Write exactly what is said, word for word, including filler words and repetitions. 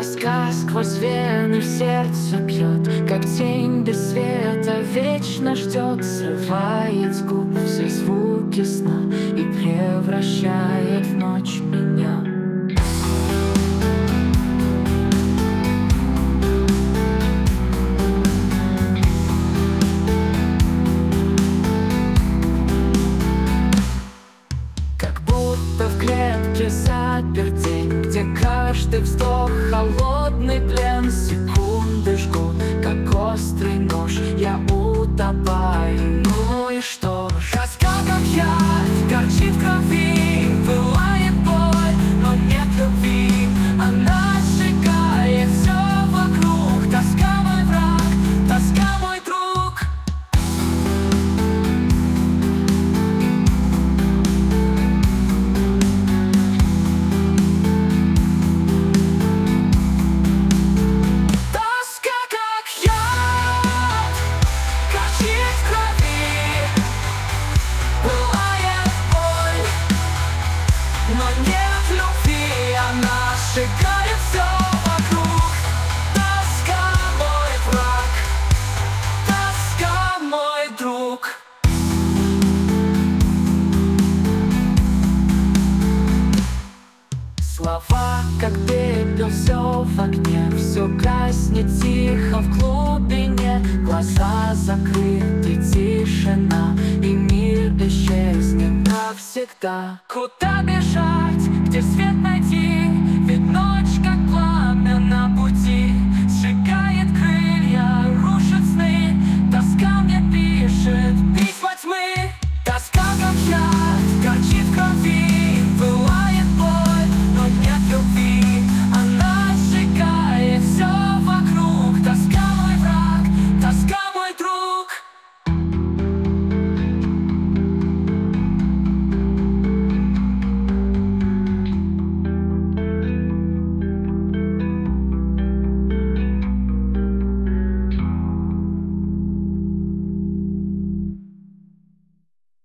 Тоска сквозь вены в сердце бьет, как тень без света вечно ждет. Срывает с губ все звуки сна и превращает в ночь меня. Как будто в клетке заперт день, где каждый вздох холодный плен. Секунды жгут, как острый нож, я утопаю. Ну и что ж? Тоска как яд, горчит в крови, пылает боль, но нет любви. Она сжигает все вокруг. Тоска мой враг, тоска мой друг. Но нет любви, она сжигает все вокруг. Тоска мой враг, тоска мой друг. Слова, как пепел, все в огне, все гаснет тихо в глубине. Глаза закрыты, тишина, и мир исчезнет навсегда. Куда бежать, где свет